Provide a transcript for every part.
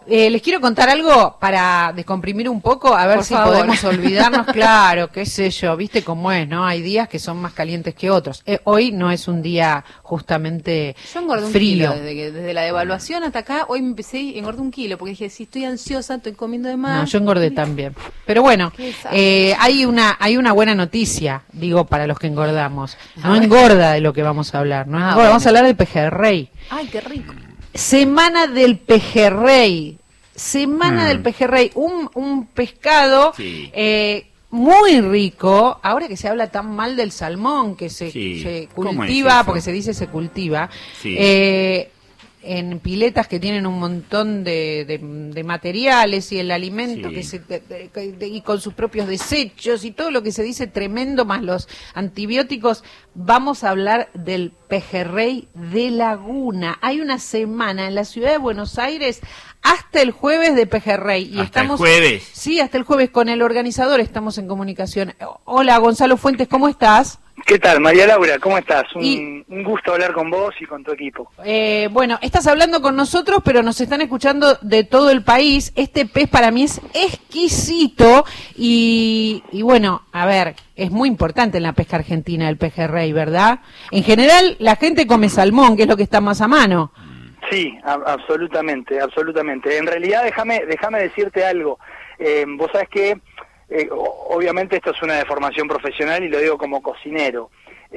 Les quiero contar algo para descomprimir un poco, a ver Por si favor. podemos olvidarnos, claro, qué sé yo, viste cómo es, ¿no? Hay días que son más calientes que otros. Hoy no es un día justamente Yo engordé un frío. kilo, desde la devaluación hasta acá, hoy me empecé y engordé un kilo, porque dije, si estoy ansiosa, estoy comiendo de más. No, yo engordé también. Pero bueno, Qué desastre. hay una buena noticia, digo, para los que engordamos. A No ver. engorda de lo que vamos a hablar, no engorda. bueno. Vamos a hablar del pejerrey. Ay, qué rico. Semana del pejerrey. Semana del pejerrey. Un pescado Sí. muy rico. Ahora que se habla tan mal del salmón, que se ¿Cómo es cultiva, eso? porque se dice se cultiva, Sí. en piletas que tienen un montón de materiales y el alimento Sí. y con sus propios desechos y todo lo que se dice tremendo, más los antibióticos. Vamos a hablar del pejerrey de Laguna. Hay una semana en la ciudad de Buenos Aires hasta el jueves de pejerrey. Y ¿Hasta el estamos, jueves? Sí, hasta el jueves. Con el organizador estamos en comunicación. Hola, Gonzalo Fuentes, ¿cómo estás? ¿Qué tal, María Laura? ¿Cómo estás? Y- Un gusto hablar con vos y con tu equipo. Bueno, estás hablando con nosotros, pero nos están escuchando de todo el país. Este pez para mí es exquisito y bueno, a ver, es muy importante en la pesca argentina el pejerrey, ¿verdad? En general, la gente come salmón, que es lo que está más a mano. Sí, absolutamente, absolutamente. En realidad, déjame decirte algo. Vos sabés que, obviamente esto es una deformación profesional y lo digo como cocinero.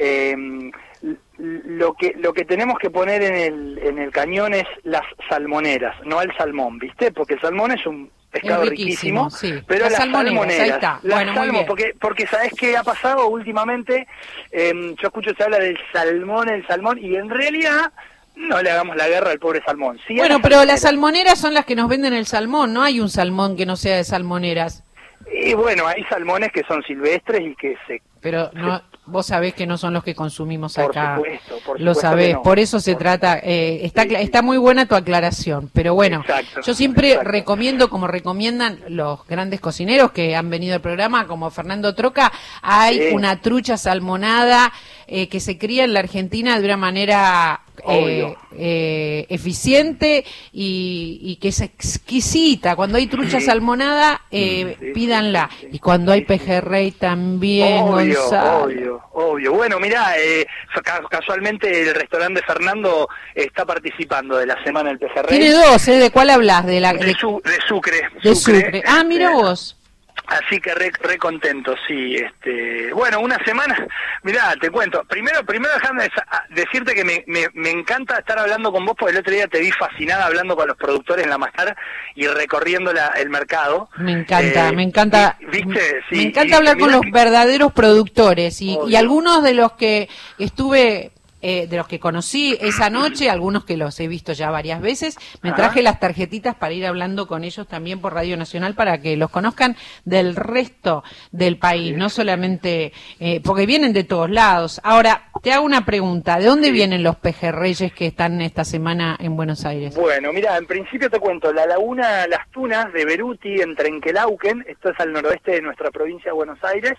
Lo que tenemos que poner en el cañón es las salmoneras, no el salmón, ¿viste? Porque el salmón es un pescado Es riquísimo, riquísimo, sí. pero Las las salmoneras, salmoneras, ahí está. las Bueno, muy bien. porque ¿sabés qué ha pasado últimamente? Yo escucho se habla del salmón, y en realidad no le hagamos la guerra al pobre salmón. Sí, a Bueno, las pero las salmoneras. salmoneras son las que nos venden el salmón, no hay un salmón que no sea de salmoneras. Y bueno, hay salmones que son silvestres y que se... Pero no, vos sabés que no son los que consumimos Por acá. supuesto, por Lo supuesto sabés, que no. por eso se Por- trata. Está muy buena tu aclaración, pero bueno, Exacto, yo siempre exacto. recomiendo, como recomiendan los grandes cocineros que han venido al programa, como Fernando Troca, hay Sí. una trucha salmonada que se cría en la Argentina de una manera Obvio. eficiente y que es exquisita. Cuando hay trucha salmonada, sí, pídanla. sí, sí. Y cuando hay pejerrey también, Gonzalo. Obvio. Bueno, mirá, casualmente el restaurante de Fernando está participando de la Semana del Pejerrey. Tiene dos, ¿eh? ¿De cuál hablas? De Sucre. Sucre. Ah, mira vos. Así que re contento, sí. Bueno, una semana, mirá, te cuento. Primero déjame decirte que me encanta estar hablando con vos, porque el otro día te vi fascinada hablando con los productores en la Mastar y recorriendo el mercado. Me encanta. ¿Viste? Sí, me encanta hablar con mirá los verdaderos productores y Obvio. algunos de los que estuve, de los que conocí esa noche, algunos que los he visto ya varias veces, me Ajá. traje las tarjetitas para ir hablando con ellos también por Radio Nacional para que los conozcan del resto del país, no solamente, porque vienen de todos lados. Ahora, te hago una pregunta, ¿de dónde vienen los pejerreyes que están esta semana en Buenos Aires? Bueno, mira, en principio te cuento, la laguna Las Tunas de Beruti, en Trenquelauquen, esto es al noroeste de nuestra provincia de Buenos Aires,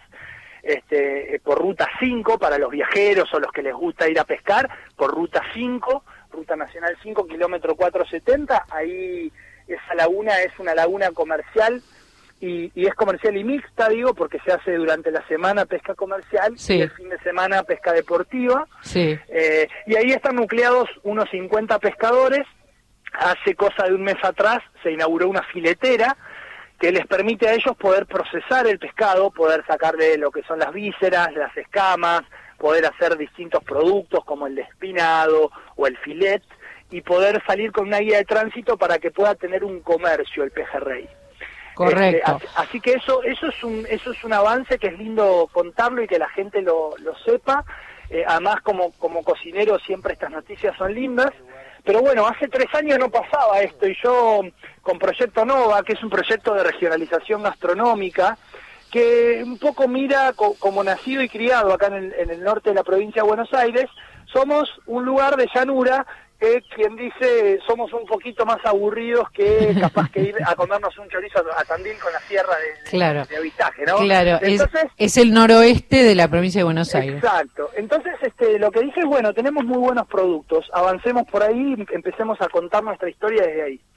por ruta 5 para los viajeros o los que les gusta ir a pescar, por ruta 5, ruta nacional 5, kilómetro 470, ahí esa laguna es una laguna comercial y es comercial y mixta, digo, porque se hace durante la semana pesca comercial Sí. y el fin de semana pesca deportiva. Sí. Y ahí están nucleados unos 50 pescadores. Hace cosa de un mes atrás se inauguró una filetera que les permite a ellos poder procesar el pescado, poder sacarle lo que son las vísceras, las escamas, poder hacer distintos productos como el despinado o el filet y poder salir con una guía de tránsito para que pueda tener un comercio el pejerrey. Correcto. Así que eso es un avance que es lindo contarlo y que la gente lo sepa. Además, como cocinero siempre estas noticias son lindas. Pero bueno, hace 3 años no pasaba esto y yo con Proyecto Nova, que es un proyecto de regionalización gastronómica, que un poco mira como nacido y criado acá en el norte de la provincia de Buenos Aires, somos un lugar de llanura que quien dice somos un poquito más aburridos que capaz que ir a comernos un chorizo a Tandil con la sierra Claro. de avistaje, ¿no? Claro, Entonces, es el noroeste de la provincia de Buenos Aires. exacto. Entonces, lo que dije es, bueno, tenemos muy buenos productos, avancemos por ahí, empecemos a contar nuestra historia desde ahí.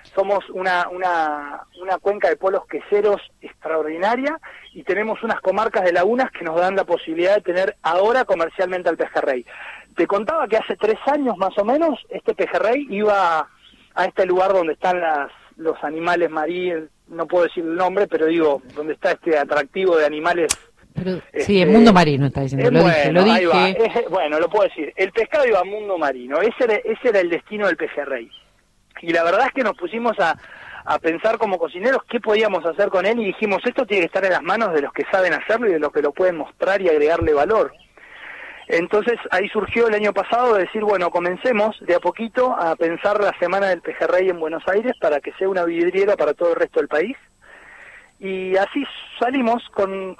somos una cuenca de polos queseros extraordinaria y tenemos unas comarcas de lagunas que nos dan la posibilidad de tener ahora comercialmente al pejerrey. Te contaba que hace 3 años más o menos este pejerrey iba a este lugar donde están los animales marinos, no puedo decir el nombre, pero digo, donde está este atractivo de animales. Pero, sí, el mundo marino está diciendo, lo dije. Ahí va. Bueno, lo puedo decir, el pescado iba a mundo marino, ese era el destino del pejerrey. Y la verdad es que nos pusimos a pensar como cocineros qué podíamos hacer con él y dijimos, esto tiene que estar en las manos de los que saben hacerlo y de los que lo pueden mostrar y agregarle valor. Entonces ahí surgió el año pasado de decir, bueno, comencemos de a poquito a pensar la Semana del Pejerrey en Buenos Aires para que sea una vidriera para todo el resto del país. Y así salimos con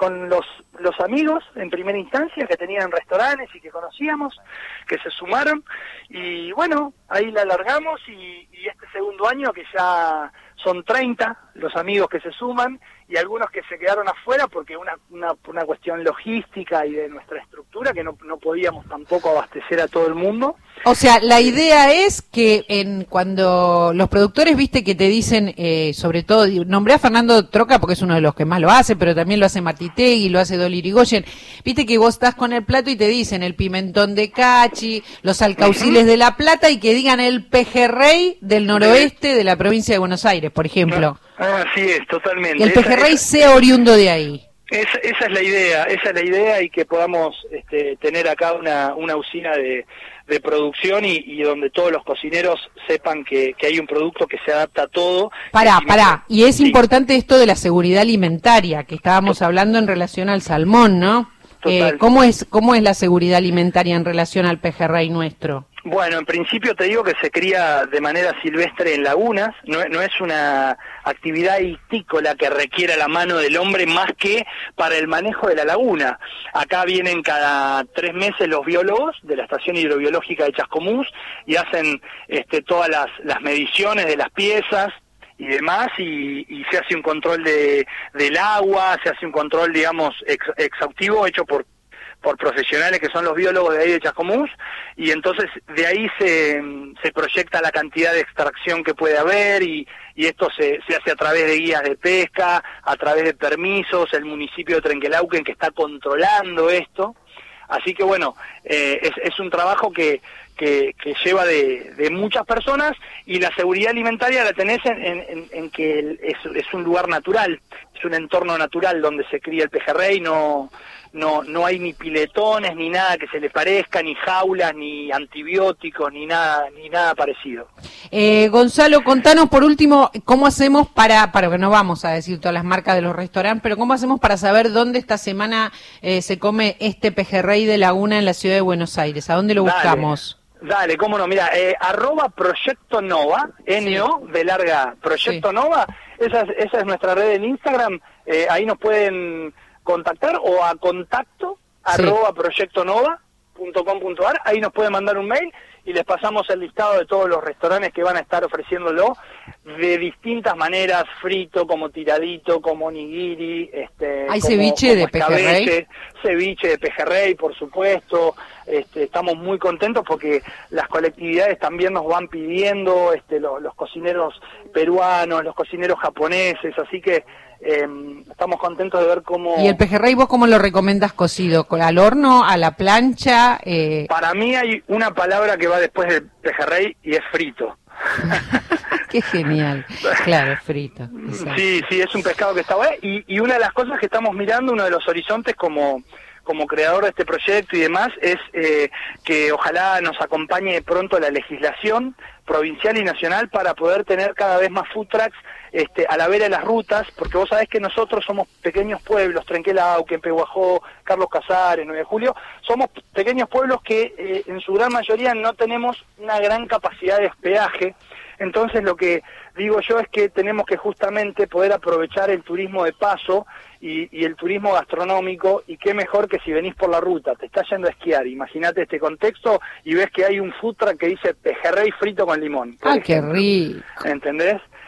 los amigos en primera instancia que tenían restaurantes y que conocíamos, que se sumaron y bueno, ahí la alargamos y este segundo año que ya son 30 los amigos que se suman y algunos que se quedaron afuera porque una cuestión logística y de nuestra estructura que no podíamos tampoco abastecer a todo el mundo. O sea, la idea es que cuando los productores, viste, que te dicen, sobre todo, nombré a Fernando Troca porque es uno de los que más lo hace, pero también lo hace Martitegui, lo hace Dolly Irigoyen, viste que vos estás con el plato y te dicen el pimentón de Cachi, los alcauciles de La Plata y que digan el pejerrey del noroeste de la provincia de Buenos Aires, por ejemplo. Así es, totalmente. Que el pejerrey sea oriundo de ahí. Esa es la idea y que podamos tener acá una usina de producción y donde todos los cocineros sepan que hay un producto que se adapta a todo. Pará, y es importante esto de la seguridad alimentaria, que estábamos hablando en relación al salmón, ¿no? ¿Cómo es la seguridad alimentaria en relación al pejerrey nuestro? Bueno, en principio te digo que se cría de manera silvestre en lagunas, no es una actividad histícola que requiera la mano del hombre más que para el manejo de la laguna. Acá vienen cada 3 meses los biólogos de la Estación Hidrobiológica de Chascomús y hacen todas las mediciones de las piezas y demás, y se hace un control del agua, se hace un control, digamos, exhaustivo hecho por profesionales que son los biólogos de ahí de Chascomús, y entonces de ahí se proyecta la cantidad de extracción que puede haber, y esto se hace a través de guías de pesca, a través de permisos, el municipio de Trenquelauquen que está controlando esto, así que bueno, es un trabajo que lleva de muchas personas, y la seguridad alimentaria la tenés en que es un lugar natural, es un entorno natural donde se cría el pejerrey, no hay ni piletones, ni nada que se le parezca, ni jaulas, ni antibióticos, ni nada parecido. Gonzalo, contanos por último, ¿cómo hacemos para que no vamos a decir todas las marcas de los restaurantes, pero cómo hacemos para saber dónde esta semana se come este pejerrey de laguna en la ciudad de Buenos Aires? ¿A dónde lo buscamos? Dale, cómo no, mira, @Proyecto Nova, N-O, de larga, Proyecto Nova, esa es nuestra red en Instagram, ahí nos pueden contactar o a contacto @proyectonova.com.ar, ahí nos pueden mandar un mail y les pasamos el listado de todos los restaurantes que van a estar ofreciéndolo de distintas maneras, frito, como tiradito, como nigiri, ¿hay ceviche de pejerrey? Ceviche de pejerrey, por supuesto. Estamos muy contentos porque las colectividades también nos van pidiendo, los cocineros peruanos, los cocineros japoneses, así que estamos contentos de ver cómo... ¿Y el pejerrey vos cómo lo recomendás cocido? ¿Al horno, a la plancha? Para mí hay una palabra que va después del pejerrey y es frito. Qué genial, claro, frito. Exacto. Sí, es un pescado que está bueno, y una de las cosas que estamos mirando, uno de los horizontes como creador de este proyecto y demás, es que ojalá nos acompañe pronto la legislación provincial y nacional para poder tener cada vez más food trucks a la vera de las rutas, porque vos sabés que nosotros somos pequeños pueblos, Trenquelauquen, Pehuajó, Carlos Casares, 9 de Julio, somos pequeños pueblos que en su gran mayoría no tenemos una gran capacidad de hospedaje. Entonces lo que digo yo es que tenemos que justamente poder aprovechar el turismo de paso y el turismo gastronómico, y qué mejor que si venís por la ruta, te estás yendo a esquiar, imagínate este contexto y ves que hay un food truck que dice pejerrey frito con limón. ¡Ah, qué rico! ¿Entendés?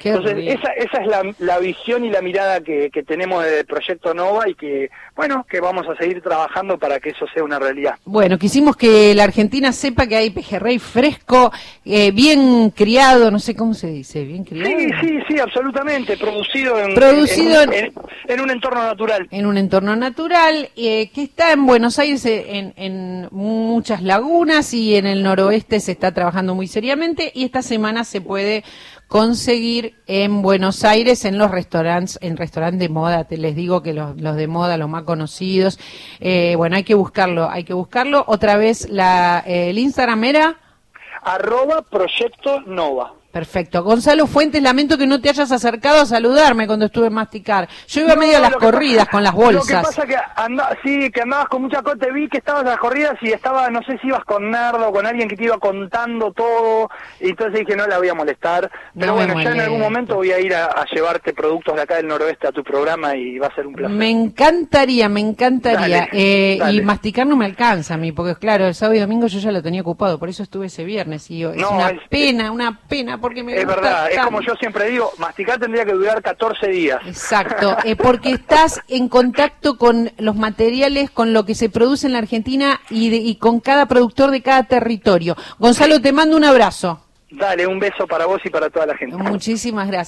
Qué Entonces, bien. esa es la visión y la mirada que tenemos del Proyecto Nova y que, bueno, que vamos a seguir trabajando para que eso sea una realidad. Bueno, quisimos que la Argentina sepa que hay pejerrey fresco, bien criado, no sé cómo se dice, bien criado. Sí, absolutamente, producido en un entorno natural. En un entorno natural, que está en Buenos Aires, en muchas lagunas, y en el noroeste se está trabajando muy seriamente, y esta semana se puede conseguir en Buenos Aires en los restaurantes, en restaurantes de moda, te les digo que los de moda, los más conocidos, bueno, hay que buscarlo. Otra vez el Instagram era @Proyecto Nova. Perfecto. Gonzalo Fuentes, lamento que no te hayas acercado a saludarme cuando estuve en Masticar. Yo iba medio a las corridas con las bolsas. Lo que pasa que andabas con mucha cosa, te vi que estabas a las corridas y no sé si ibas con Nardo o con alguien que te iba contando todo, y entonces dije no la voy a molestar, pero No me bueno, ya en algún molesta. momento voy a ir a llevarte productos de acá del noroeste a tu programa y va a ser un placer. Me encantaría. Dale. Y Masticar no me alcanza a mí, porque claro, el sábado y domingo yo ya lo tenía ocupado, por eso estuve ese viernes, y es una pena, porque me Es gusta verdad, es tanto. como yo siempre digo, Masticar tendría que durar 14 días. Exacto, porque estás en contacto con los materiales, con lo que se produce en la Argentina y con cada productor de cada territorio. Gonzalo, te mando un abrazo. Dale, un beso para vos y para toda la gente. Muchísimas gracias.